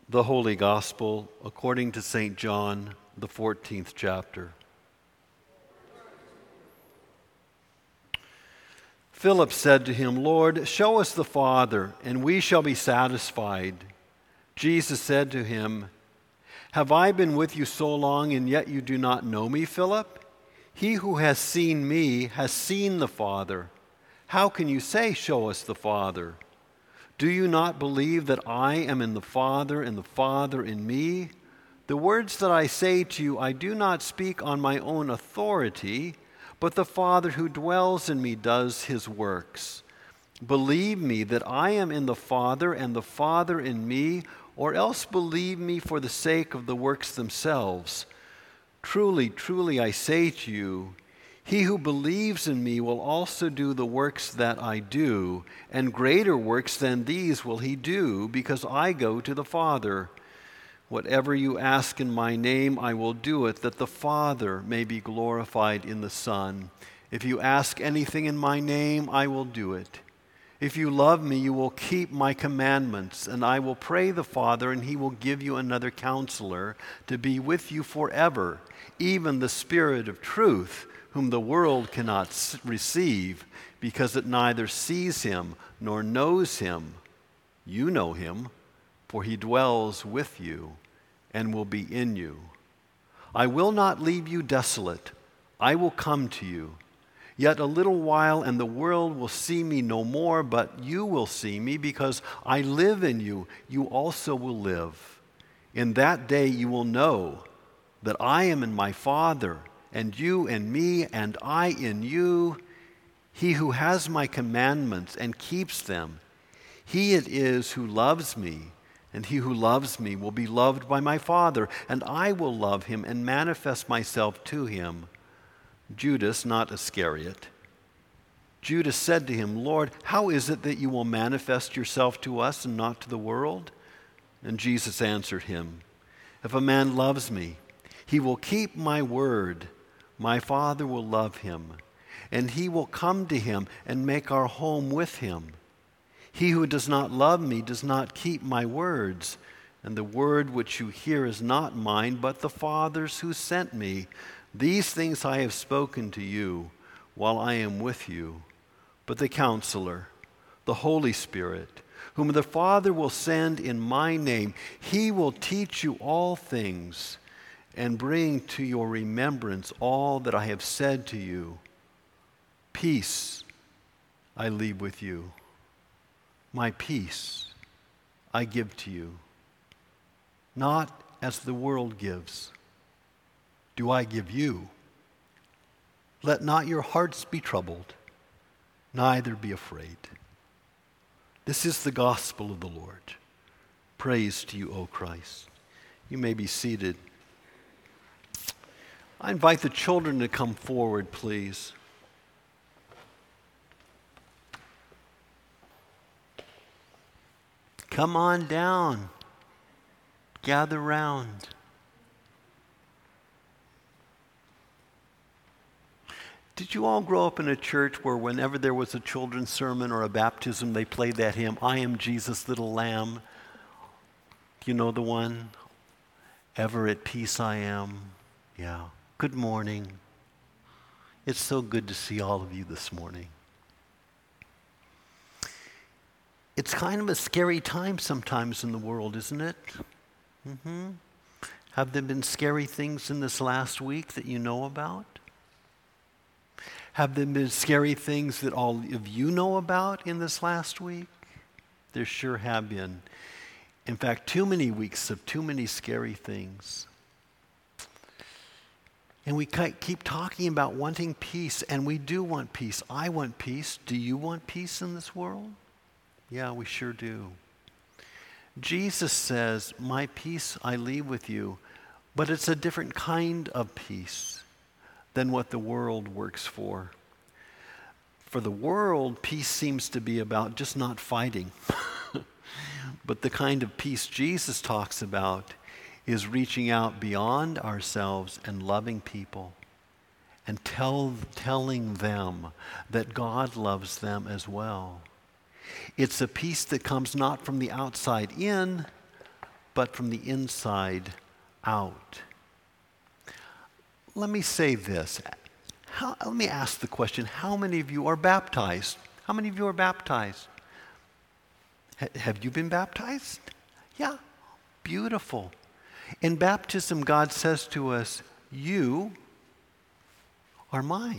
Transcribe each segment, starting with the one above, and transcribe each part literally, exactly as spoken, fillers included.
The Holy Gospel according to Saint John, the fourteenth chapter. Philip said to him, "Lord, show us the Father, and we shall be satisfied." Jesus said to him, "Have I been with you so long, and yet you do not know me, Philip? He who has seen me has seen the Father. How can you say, 'Show us the Father'? Do you not believe that I am in the Father and the Father in me? The words that I say to you, I do not speak on my own authority, but the Father who dwells in me does his works. Believe me that I am in the Father and the Father in me, or else believe me for the sake of the works themselves. Truly, truly, I say to you, he who believes in me will also do the works that I do, and greater works than these will he do, because I go to the Father. Whatever you ask in my name, I will do it, that the Father may be glorified in the Son. If you ask anything in my name, I will do it. If you love me, you will keep my commandments, and I will pray the Father, and he will give you another counselor to be with you forever, even the Spirit of truth, whom the world cannot receive, because it neither sees him nor knows him. You know him, for he dwells with you and will be in you. I will not leave you desolate. I will come to you. Yet a little while, and the world will see me no more, but you will see me, because I live in you. You also will live. In that day you will know that I am in my Father, and you in me, and I in you. He who has my commandments and keeps them, he it is who loves me, and he who loves me will be loved by my Father, and I will love him and manifest myself to him." Judas, not Iscariot. Judas said to him, "Lord, how is it that you will manifest yourself to us and not to the world?" And Jesus answered him, "If a man loves me, he will keep my word. My Father will love him, and he will come to him and make our home with him. He who does not love me does not keep my words, and the word which you hear is not mine, but the Father's who sent me. These things I have spoken to you while I am with you. But the Counselor, the Holy Spirit, whom the Father will send in my name, he will teach you all things and bring to your remembrance all that I have said to you. Peace I leave with you. My peace I give to you. Not as the world gives, do I give you. Let not your hearts be troubled, neither be afraid." This is the gospel of the Lord. Praise to you, O Christ. You may be seated. I invite the children to come forward, please. Come on down. Gather round. Did you all grow up in a church where whenever there was a children's sermon or a baptism, they played that hymn, "I am Jesus' little lamb"? You know the one? "Ever at peace I am." Yeah. Good morning. It's so good to see all of you this morning. It's kind of a scary time sometimes in the world, isn't it? Mm-hmm. Have there been scary things in this last week that you know about? Have there been scary things that all of you know about in this last week? There sure have been. In fact, too many weeks of too many scary things. And we keep talking about wanting peace, and we do want peace. I want peace. Do you want peace in this world? Yeah, we sure do. Jesus says, "My peace I leave with you," but it's a different kind of peace than what the world works for. For the world, peace seems to be about just not fighting. But the kind of peace Jesus talks about is reaching out beyond ourselves and loving people and tell, telling them that God loves them as well. It's a peace that comes not from the outside in, but from the inside out. Let me say this. How, let me ask the question, how many of you are baptized? How many of you are baptized? H- have you been baptized? Yeah, beautiful. In baptism, God says to us, you are mine.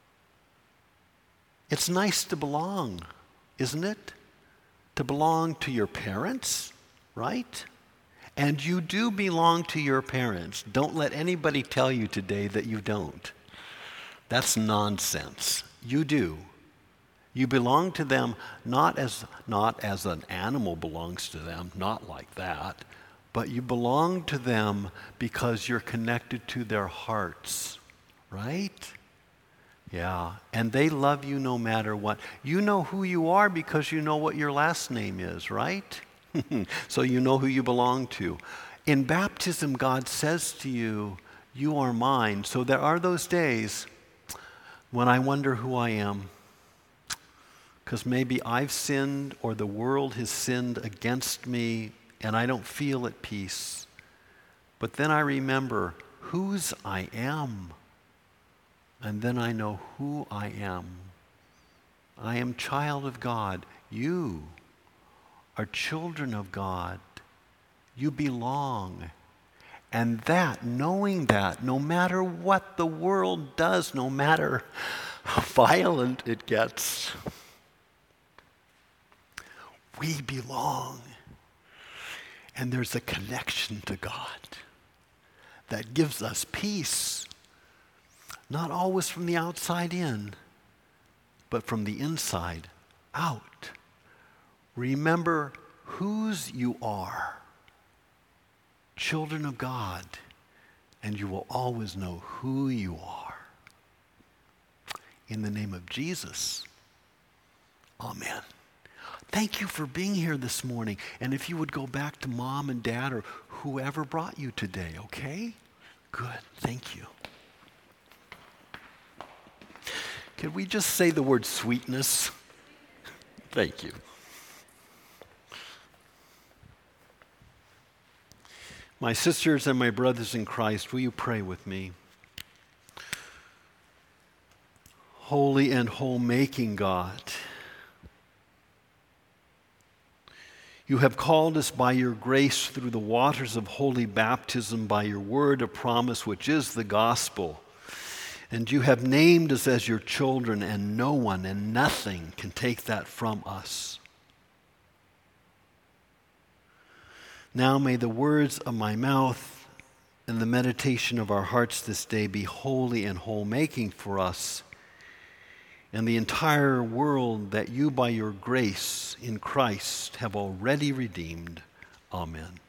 It's nice to belong, isn't it? To belong to your parents, right? And you do belong to your parents. Don't let anybody tell you today that you don't. That's nonsense. You do. You belong to them not as not as an animal belongs to them, not like that, but you belong to them because you're connected to their hearts, right? Yeah, and they love you no matter what. You know who you are because you know what your last name is, right? So you know who you belong to. In baptism, God says to you, you are mine. So there are those days when I wonder who I am, because maybe I've sinned or the world has sinned against me and I don't feel at peace. But then I remember whose I am. And then I know who I am. I am child of God. You are children of God. You belong. And that, knowing that, no matter what the world does, no matter how violent it gets, we belong. And there's a connection to God that gives us peace. Not always from the outside in, but from the inside out. Remember whose you are. Children of God, and you will always know who you are. In the name of Jesus, amen. Thank you for being here this morning. And if you would go back to mom and dad or whoever brought you today, okay? Good, thank you. Could we just say the word sweetness? Thank you. My sisters and my brothers in Christ, will you pray with me? Holy and whole-making God, you have called us by your grace through the waters of holy baptism, by your word of promise, which is the gospel. And you have named us as your children, and no one and nothing can take that from us. Now may the words of my mouth and the meditation of our hearts this day be holy and whole-making for us and the entire world that you by your grace in Christ have already redeemed. Amen.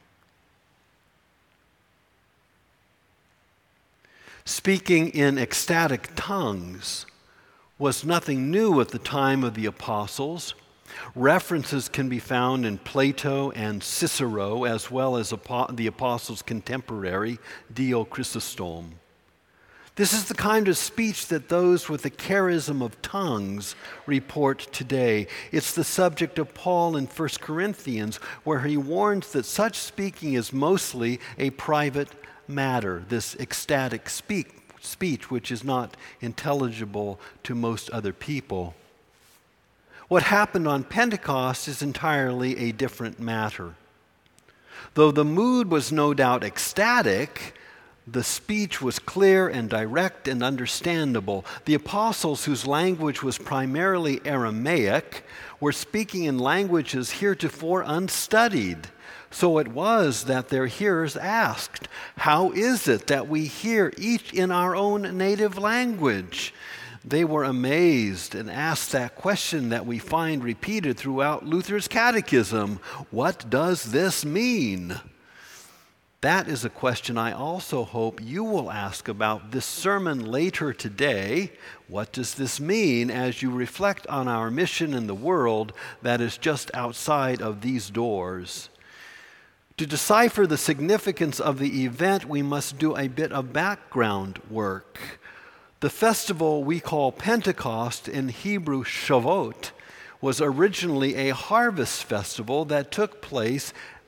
Speaking in ecstatic tongues was nothing new at the time of the apostles. References can be found in Plato and Cicero, as well as the apostles' contemporary, Dio Chrysostom. This is the kind of speech that those with the charism of tongues report today. It's the subject of Paul in First Corinthians, where he warns that such speaking is mostly a private matter, this ecstatic speak, speech which is not intelligible to most other people. What happened on Pentecost is entirely a different matter. Though the mood was no doubt ecstatic, the speech was clear and direct and understandable. The apostles, whose language was primarily Aramaic, were speaking in languages heretofore unstudied. So it was that their hearers asked, "How is it that we hear each in our own native language?" They were amazed and asked that question that we find repeated throughout Luther's catechism: what does this mean? That is a question I also hope you will ask about this sermon later today. What does this mean as you reflect on our mission in the world that is just outside of these doors? To decipher the significance of the event, we must do a bit of background work. The festival we call Pentecost, in Hebrew Shavuot, was originally a harvest festival that took place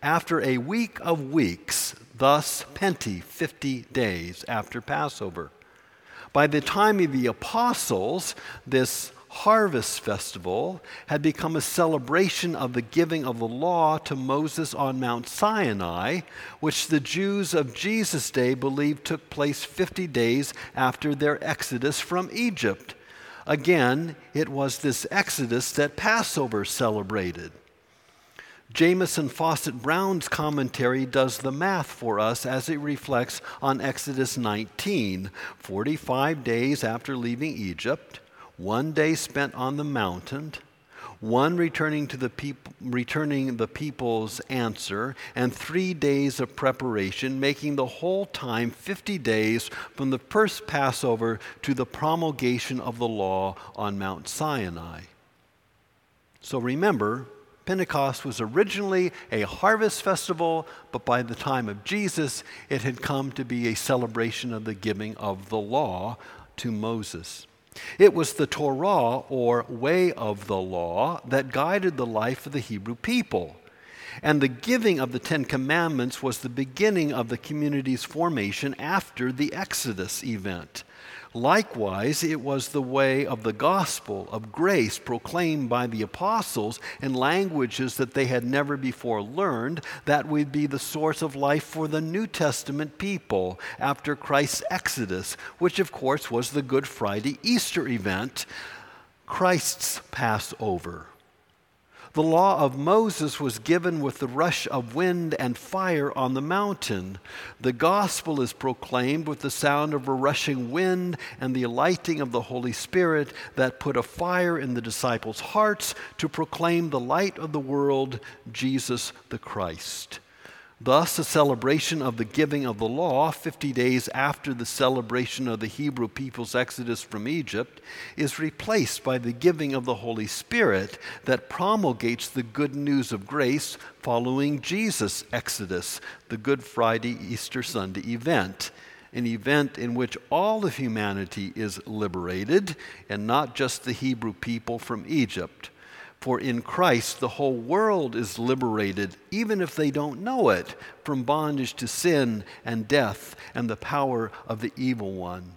after a week of weeks, thus Penti, fifty days after Passover. By the time of the apostles, this harvest festival had become a celebration of the giving of the law to Moses on Mount Sinai, which the Jews of Jesus' day believed took place fifty days after their exodus from Egypt. Again, it was this exodus that Passover celebrated. Jamieson Fawcett Brown's commentary does the math for us as it reflects on Exodus nineteen, forty-five days after leaving Egypt, one day spent on the mountain, one returning to the people, returning the people's answer, and three days of preparation, making the whole time fifty days from the first Passover to the promulgation of the law on Mount Sinai. So remember, Pentecost was originally a harvest festival, but by the time of Jesus, it had come to be a celebration of the giving of the law to Moses. It was the Torah, or way of the law, that guided the life of the Hebrew people. And the giving of the Ten Commandments was the beginning of the community's formation after the Exodus event. Likewise, it was the way of the gospel of grace proclaimed by the apostles in languages that they had never before learned that would be the source of life for the New Testament people after Christ's exodus, which of course was the Good Friday Easter event, Christ's Passover. The law of Moses was given with the rush of wind and fire on the mountain. The gospel is proclaimed with the sound of a rushing wind and the lighting of the Holy Spirit that put a fire in the disciples' hearts to proclaim the light of the world, Jesus the Christ. Thus, the celebration of the giving of the law, fifty days after the celebration of the Hebrew people's exodus from Egypt, is replaced by the giving of the Holy Spirit that promulgates the good news of grace following Jesus' exodus, the Good Friday Easter Sunday event, an event in which all of humanity is liberated and not just the Hebrew people from Egypt. For in Christ, the whole world is liberated, even if they don't know it, from bondage to sin and death and the power of the evil one.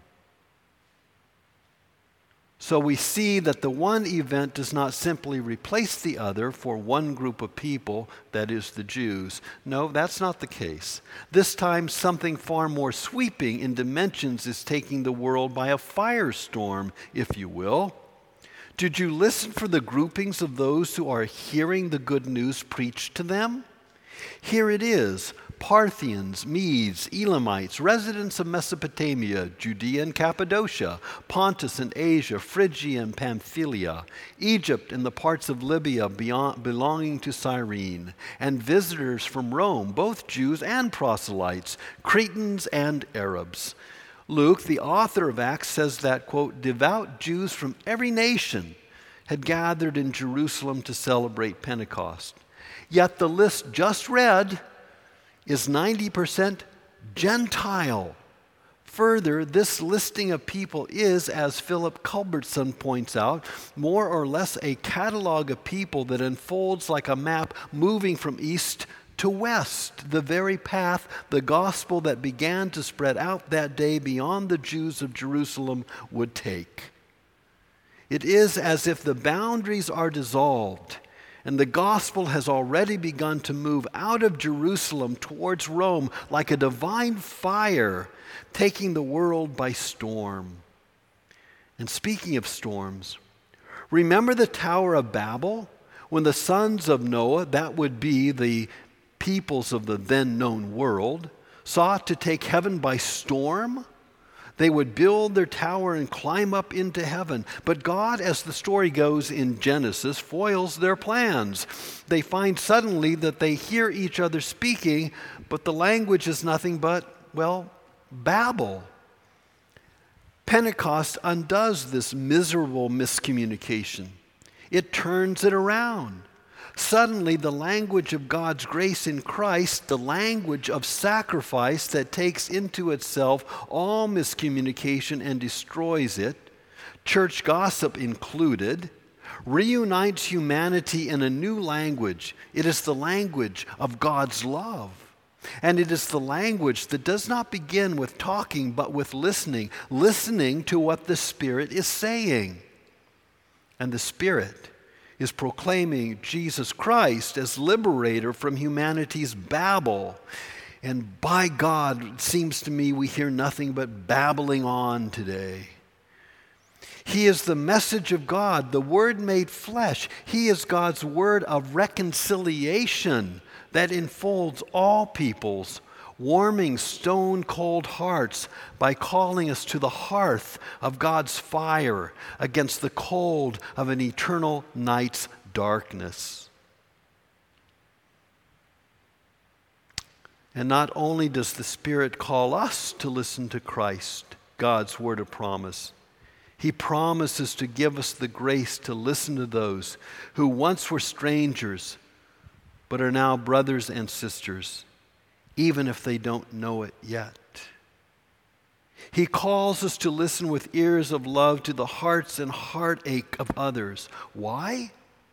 So we see that the one event does not simply replace the other for one group of people, that is the Jews. No, that's not the case. This time, something far more sweeping in dimensions is taking the world by a firestorm, if you will. Did you listen for the groupings of those who are hearing the good news preached to them? Here it is: Parthians, Medes, Elamites, residents of Mesopotamia, Judea and Cappadocia, Pontus and Asia, Phrygia and Pamphylia, Egypt and the parts of Libya beyond, belonging to Cyrene, and visitors from Rome, both Jews and proselytes, Cretans and Arabs. Luke, the author of Acts, says that, quote, devout Jews from every nation had gathered in Jerusalem to celebrate Pentecost. Yet the list just read is ninety percent Gentile. Further, this listing of people is, as Philip Culbertson points out, more or less a catalog of people that unfolds like a map moving from east to west, the very path the gospel that began to spread out that day beyond the Jews of Jerusalem would take. It is as if the boundaries are dissolved and the gospel has already begun to move out of Jerusalem towards Rome like a divine fire, taking the world by storm. And speaking of storms, remember the Tower of Babel? When the sons of Noah, that would be the peoples of the then known world, sought to take heaven by storm, they would build their tower and climb up into heaven. But God, as the story goes in Genesis, foils their plans. They find suddenly that they hear each other speaking, but the language is nothing but, well, Babel. Pentecost undoes this miserable miscommunication. It turns it around. Suddenly, the language of God's grace in Christ, the language of sacrifice that takes into itself all miscommunication and destroys it, church gossip included, reunites humanity in a new language. It is the language of God's love. And it is the language that does not begin with talking, but with listening, listening to what the Spirit is saying. And the Spirit is proclaiming Jesus Christ as liberator from humanity's babble. And by God, it seems to me we hear nothing but babbling on today. He is the message of God, the Word made flesh. He is God's word of reconciliation that enfolds all peoples, warming stone-cold hearts by calling us to the hearth of God's fire against the cold of an eternal night's darkness. And not only does the Spirit call us to listen to Christ, God's word of promise, He promises to give us the grace to listen to those who once were strangers but are now brothers and sisters, even if they don't know it yet. He calls us to listen with ears of love to the hearts and heartache of others. Why?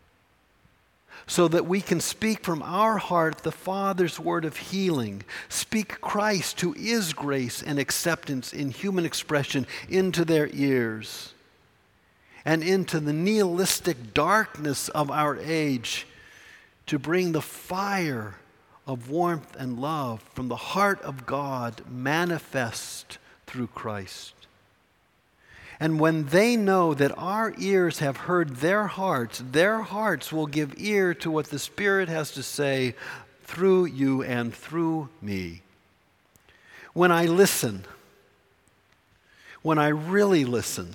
So that we can speak from our heart the Father's word of healing, speak Christ, who is grace and acceptance in human expression, into their ears, and into the nihilistic darkness of our age, to bring the fire of warmth and love from the heart of God manifest through Christ. And when they know that our ears have heard their hearts, their hearts will give ear to what the Spirit has to say through you and through me. When I listen, when I really listen,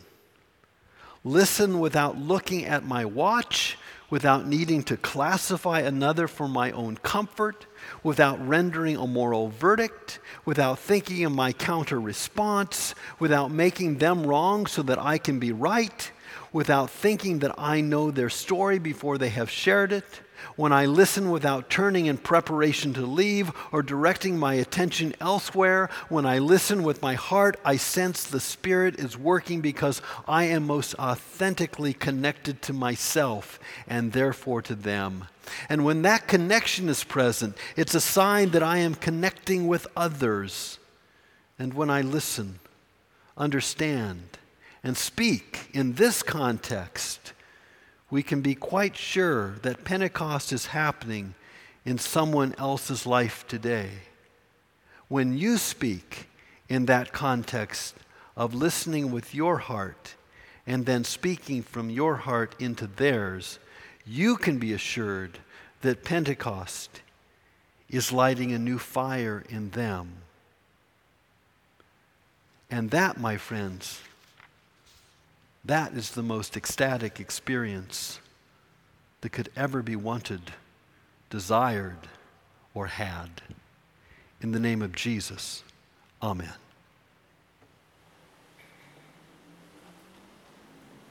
listen without looking at my watch, without needing to classify another for my own comfort, without rendering a moral verdict, without thinking of my counter response, without making them wrong so that I can be right, without thinking that I know their story before they have shared it, when I listen without turning in preparation to leave or directing my attention elsewhere, when I listen with my heart, I sense the Spirit is working because I am most authentically connected to myself and therefore to them. And when that connection is present, it's a sign that I am connecting with others. And when I listen, understand, and speak in this context, we can be quite sure that Pentecost is happening in someone else's life today. When you speak in that context of listening with your heart and then speaking from your heart into theirs, you can be assured that Pentecost is lighting a new fire in them. And that, my friends, that is the most ecstatic experience that could ever be wanted, desired, or had. In the name of Jesus, amen.